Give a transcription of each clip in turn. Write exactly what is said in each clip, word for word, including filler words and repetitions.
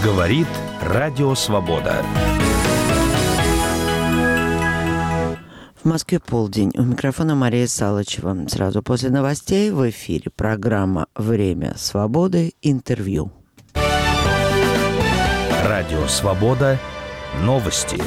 Говорит Радио Свобода. В Москве полдень. У микрофона Мария Салычева. Сразу после новостей в эфире программа «Время свободы. Интервью». Радио Свобода. Новости.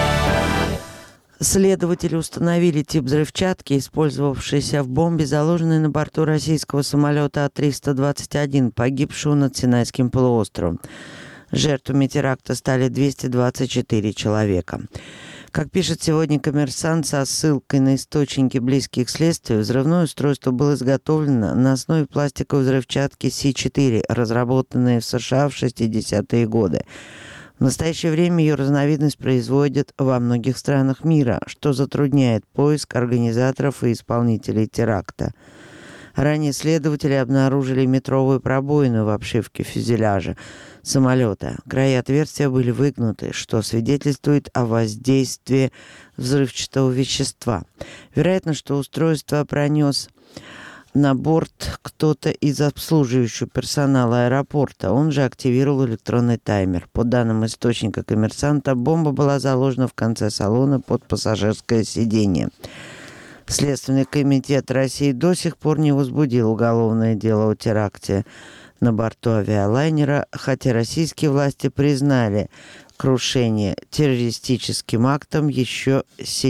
Следователи установили тип взрывчатки, использовавшейся в бомбе, заложенной на борту российского самолета А триста двадцать один, погибшего над Синайским полуостровом. Жертвами теракта стали двести двадцать четыре человека. Как пишет сегодня «Коммерсант» со ссылкой на источники, близкие к следствию, взрывное устройство было изготовлено на основе пластиковой взрывчатки Си четыре, разработанной в США в шестидесятые годы. В настоящее время ее разновидность производят во многих странах мира, что затрудняет поиск организаторов и исполнителей теракта. Ранее следователи обнаружили метровую пробоину в обшивке фюзеляжа самолета. Края отверстия были выгнуты, что свидетельствует о воздействии взрывчатого вещества. Вероятно, что устройство пронес на борт кто-то из обслуживающего персонала аэропорта. Он же активировал электронный таймер. По данным источника «Коммерсанта», бомба была заложена в конце салона под пассажирское сиденье. Следственный комитет России до сих пор не возбудил уголовное дело о теракте на борту авиалайнера, хотя российские власти признали крушение террористическим актом еще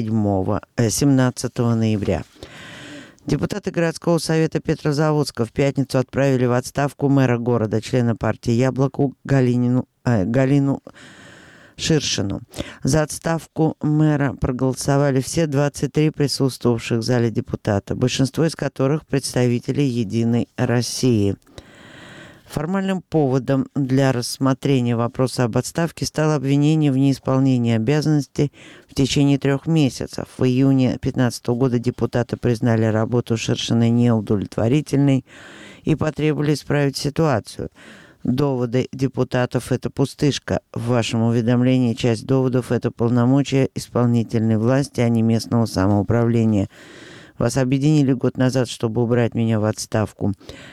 семнадцатого ноября. Депутаты городского совета Петрозаводска в пятницу отправили в отставку мэра города, члена партии «Яблоко» Галинину, э, Галину Ширшину. За отставку мэра проголосовали все двадцать три присутствовавших в зале депутата, большинство из которых представители «Единой России». Формальным поводом для рассмотрения вопроса об отставке стало обвинение в неисполнении обязанностей в течение трех месяцев. В июне две тысячи пятнадцатого года депутаты признали работу Ширшиной неудовлетворительной и потребовали исправить ситуацию. Доводы депутатов – это пустышка. В вашем уведомлении часть доводов – это полномочия исполнительной власти, а не местного самоуправления. Вас объединили год назад, чтобы убрать меня в отставку.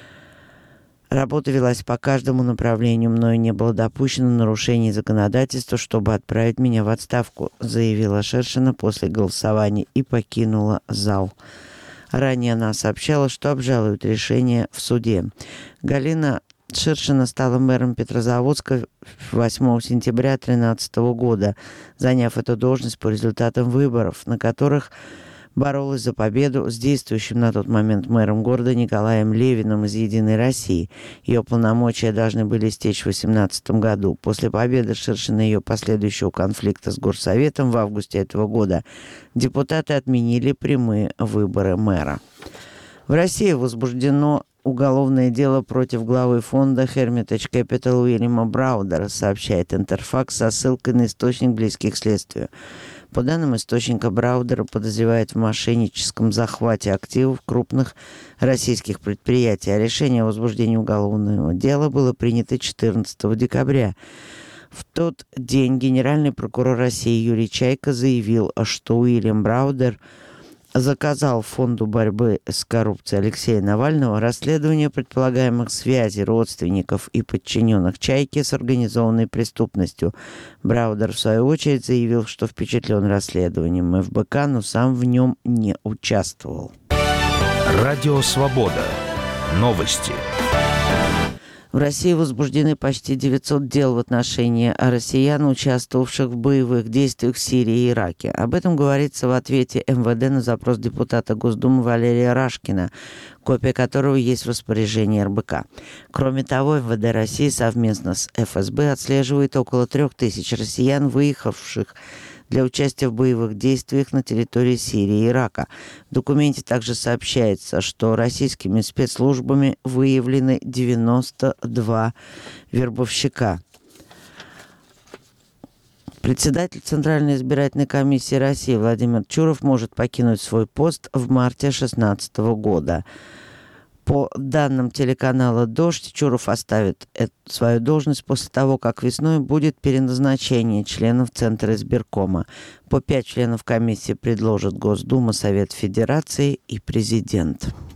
Работа велась по каждому направлению, мною не было допущено нарушений законодательства, чтобы отправить меня в отставку, заявила Ширшина после голосования и покинула зал. Ранее она сообщала, что обжалует решение в суде. Галина Ширшина стала мэром Петрозаводска восьмого сентября две тысячи тринадцатого года, заняв эту должность по результатам выборов, на которых боролась за победу с действующим на тот момент мэром города Николаем Левиным из «Единой России». Ее полномочия должны были истечь в две тысячи восемнадцатом году. После победы Ширшина и ее последующего конфликта с Горсоветом в августе этого года депутаты отменили прямые выборы мэра. В России возбуждено уголовное дело против главы фонда Hermitage Capital Уильяма Браудера, сообщает Интерфакс со ссылкой на источник, близкий к следствию. По данным источника, Браудера подозревают в мошенническом захвате активов крупных российских предприятий, а решение о возбуждении уголовного дела было принято четырнадцатого декабря. В тот день генеральный прокурор России Юрий Чайка заявил, что Уильям Браудер заказал Фонду борьбы с коррупцией Алексея Навального расследование предполагаемых связей родственников и подчиненных Чайки с организованной преступностью. Браудер, в свою очередь, заявил, что впечатлен расследованием эф бэ ка, но сам в нем не участвовал. Радио Свобода. Новости. В России возбуждены почти девятьсот дел в отношении россиян, участвовавших в боевых действиях в Сирии и Ираке. Об этом говорится в ответе эм вэ дэ на запрос депутата Госдумы Валерия Рашкина, копия которого есть в распоряжении эр бэ ка. Кроме того, эм вэ дэ России совместно с эф эс бэ отслеживает около трех тысяч россиян, выехавших для участия в боевых действиях на территории Сирии и Ирака. В документе также сообщается, что российскими спецслужбами выявлены девяносто два вербовщика. Председатель Центральной избирательной комиссии России Владимир Чуров может покинуть свой пост в марте две тысячи шестнадцатого года. По данным телеканала «Дождь», Чуров оставит свою должность после того, как весной будет переназначение членов Центра избиркома. По пять членов комиссии предложат Госдума, Совет Федерации и президент.